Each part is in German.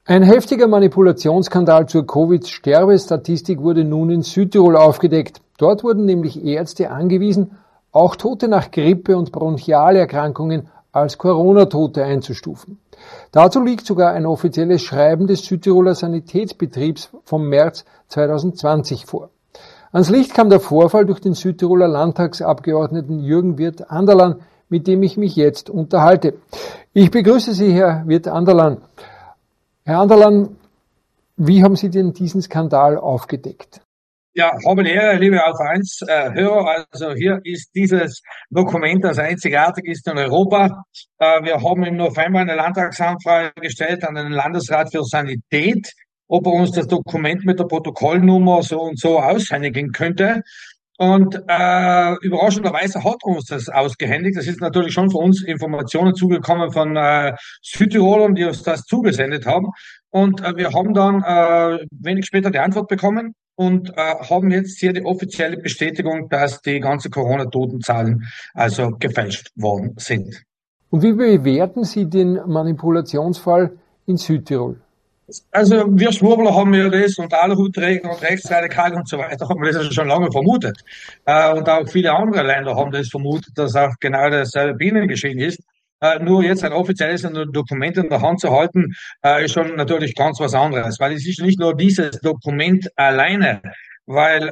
Ein heftiger Manipulationsskandal zur Covid-Sterbestatistik wurde nun in Südtirol aufgedeckt. Dort wurden nämlich Ärzte angewiesen, auch Tote nach Grippe- und Bronchialerkrankungen als Corona-Tote einzustufen. Dazu liegt sogar ein offizielles Schreiben des Südtiroler Sanitätsbetriebs vom März 2020 vor. Ans Licht kam der Vorfall durch den Südtiroler Landtagsabgeordneten Jürgen Wirth-Anderlan, mit dem ich mich jetzt unterhalte. Ich begrüße Sie, Herr Wirth-Anderlan. Herr Anderlan, wie haben Sie denn diesen Skandal aufgedeckt? Ja, habe die Ehre, liebe Auf1 Hörer. Also hier ist dieses Dokument, das einzigartig ist in Europa. Wir haben im November eine Landtagsanfrage gestellt an den Landesrat für Sanität, ob er uns das Dokument mit der Protokollnummer so und so aushändigen könnte. Und überraschenderweise hat uns das ausgehändigt. Das ist natürlich schon für uns Informationen zugekommen von Südtirolern, die uns das zugesendet haben. Und wir haben dann wenig später die Antwort bekommen und haben jetzt hier die offizielle Bestätigung, dass die ganzen Corona-Totenzahlen also gefälscht worden sind. Und wie bewerten Sie den Manipulationsfall in Südtirol? Also wir Schwurbler haben ja das und Aluhutträger und Rechtsradikale und so weiter haben das also schon lange vermutet. Und auch viele andere Länder haben das vermutet, dass auch genau dasselbe bei ihnen geschehen ist. Nur jetzt ein offizielles Dokument in der Hand zu halten, ist schon natürlich ganz was anderes, weil es ist nicht nur dieses Dokument alleine, weil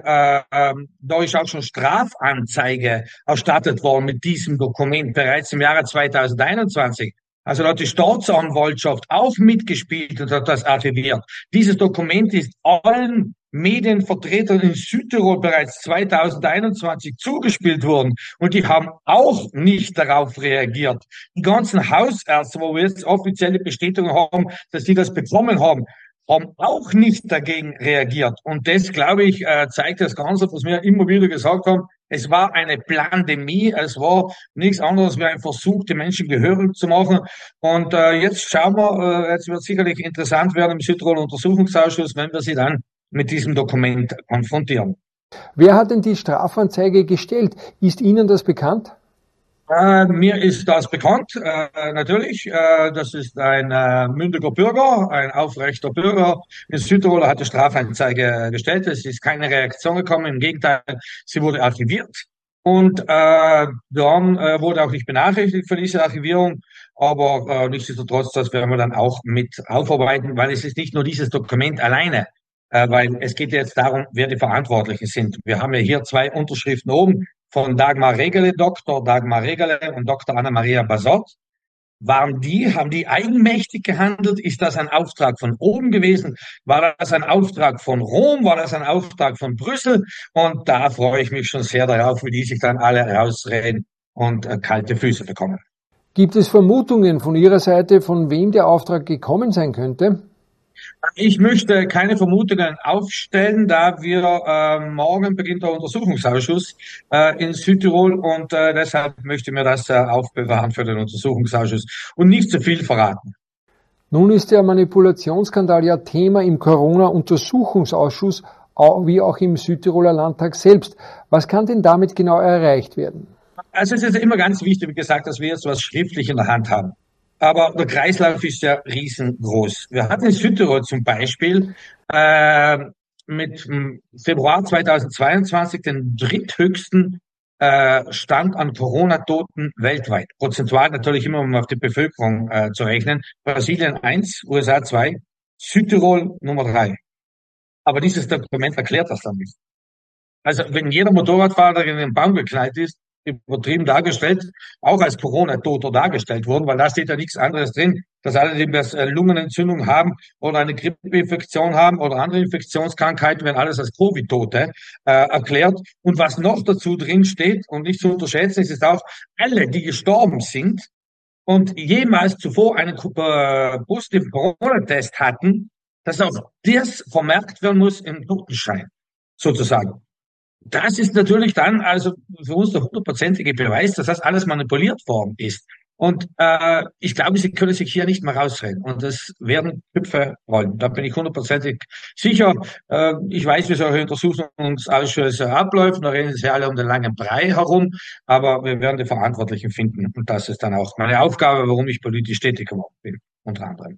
da ist auch schon Strafanzeige erstattet worden mit diesem Dokument bereits im Jahre 2021. Also da hat die Staatsanwaltschaft auch mitgespielt und hat das archiviert. Dieses Dokument ist allen Medienvertretern in Südtirol bereits 2021 zugespielt worden und die haben auch nicht darauf reagiert. Die ganzen Hausärzte, wo wir jetzt offizielle Bestätigung haben, dass die das bekommen haben, haben auch nicht dagegen reagiert. Und das, glaube ich, zeigt das Ganze, was wir immer wieder gesagt haben. Es war eine Pandemie, es war nichts anderes wie ein Versuch, die Menschen gehörig zu machen. Und jetzt schauen wir, jetzt wird sicherlich interessant werden im Südtiroler Untersuchungsausschuss, wenn wir sie dann mit diesem Dokument konfrontieren. Wer hat denn die Strafanzeige gestellt? Ist Ihnen das bekannt? Mir ist das bekannt, natürlich. Das ist ein mündiger Bürger, ein aufrechter Bürger. In Südtirol hat die Strafanzeige gestellt. Es ist keine Reaktion gekommen. Im Gegenteil, sie wurde archiviert. Und dann wurde auch nicht benachrichtigt für diese Archivierung. Aber nichtsdestotrotz, das werden wir dann auch mit aufarbeiten, weil es ist nicht nur dieses Dokument alleine. Weil es geht jetzt darum, wer die Verantwortlichen sind. Wir haben ja hier zwei Unterschriften oben von Dagmar Regele, Dr. Dagmar Regele und Dr. Anna-Maria Basott. Haben die eigenmächtig gehandelt? Ist das ein Auftrag von oben gewesen? War das ein Auftrag von Rom? War das ein Auftrag von Brüssel? Und da freue ich mich schon sehr darauf, wie die sich dann alle rausreden und kalte Füße bekommen. Gibt es Vermutungen von Ihrer Seite, von wem der Auftrag gekommen sein könnte? Ich möchte keine Vermutungen aufstellen, da wir morgen beginnt der Untersuchungsausschuss in Südtirol und deshalb möchte ich mir das aufbewahren für den Untersuchungsausschuss und nicht zu viel verraten. Nun ist der Manipulationsskandal ja Thema im Corona-Untersuchungsausschuss, wie auch im Südtiroler Landtag selbst. Was kann denn damit genau erreicht werden? Also es ist immer ganz wichtig, wie gesagt, dass wir jetzt was schriftlich in der Hand haben. Aber der Kreislauf ist ja riesengroß. Wir hatten in Südtirol zum Beispiel mit Februar 2022 den dritthöchsten Stand an Corona-Toten weltweit. Prozentual natürlich immer, um auf die Bevölkerung zu rechnen. Brasilien 1, USA 2, Südtirol Nummer 3. Aber dieses Dokument erklärt das dann nicht. Also wenn jeder Motorradfahrer in den Baum geknallt ist, übertrieben dargestellt, auch als Corona-Toter dargestellt wurden, weil da steht ja nichts anderes drin, dass alle, die Lungenentzündung haben oder eine Grippeinfektion haben oder andere Infektionskrankheiten, werden alles als Covid-Tote erklärt. Und was noch dazu drin steht und nicht zu unterschätzen, ist auch, alle, die gestorben sind und jemals zuvor einen positiven Corona-Test hatten, dass auch das vermerkt werden muss im Totenschein, sozusagen. Das ist natürlich dann also für uns der hundertprozentige Beweis, dass das alles manipuliert worden ist. Und ich glaube, sie können sich hier nicht mehr rausreden. Und das werden Köpfe rollen. Da bin ich hundertprozentig sicher. Ich weiß, wie solche Untersuchungsausschüsse abläuft. Da reden sie alle um den langen Brei herum. Aber wir werden die Verantwortlichen finden. Und das ist dann auch meine Aufgabe, warum ich politisch tätig geworden bin, unter anderem.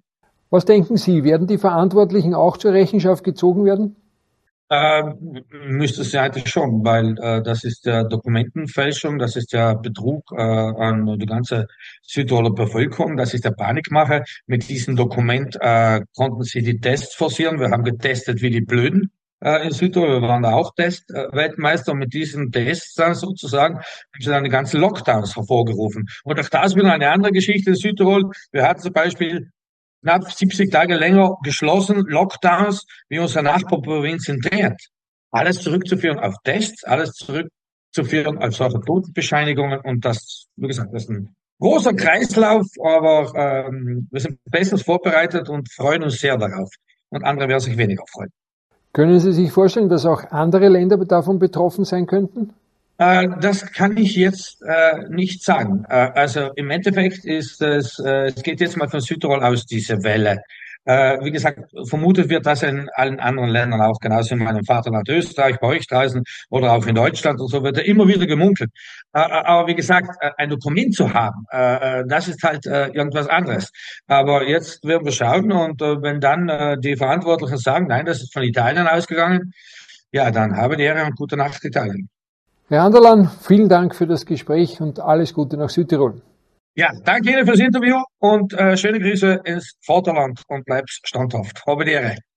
Was denken Sie, werden die Verantwortlichen auch zur Rechenschaft gezogen werden? Müsste es ja eigentlich schon, weil das ist ja Dokumentenfälschung, das ist ja Betrug an die ganze Südtiroler Bevölkerung, das ist der Panikmache. Mit diesem Dokument konnten sie die Tests forcieren. Wir haben getestet wie die Blöden in Südtirol. Wir waren da auch Testweltmeister und mit diesen Tests dann sozusagen haben sie dann die ganzen Lockdowns hervorgerufen. Und auch das wieder eine andere Geschichte in Südtirol. Wir hatten zum Beispiel knapp 70 Tage länger geschlossen, Lockdowns, wie unsere Nachbarprovinz in Trier. Alles zurückzuführen auf Tests, alles zurückzuführen auf solche Totenbescheinigungen und das, wie gesagt, das ist ein großer Kreislauf, aber wir sind bestens vorbereitet und freuen uns sehr darauf. Und andere werden sich weniger freuen. Können Sie sich vorstellen, dass auch andere Länder davon betroffen sein könnten? Das kann ich jetzt nicht sagen. Also im Endeffekt ist es geht jetzt mal von Südtirol aus, diese Welle. Wie gesagt, vermutet wird das in allen anderen Ländern auch, genauso in meinem Vaterland Österreich, bei euch draußen oder auch in Deutschland und so wird ja immer wieder gemunkelt. Aber wie gesagt, ein Dokument zu haben, das ist halt irgendwas anderes. Aber jetzt werden wir schauen und wenn dann die Verantwortlichen sagen, nein, das ist von Italien ausgegangen, ja, dann habe die Ehre und gute Nacht Italien. Herr Anderlan, vielen Dank für das Gespräch und alles Gute nach Südtirol. Ja, danke Ihnen fürs Interview und schöne Grüße ins Vaterland und bleibt standhaft. Habe die Ehre.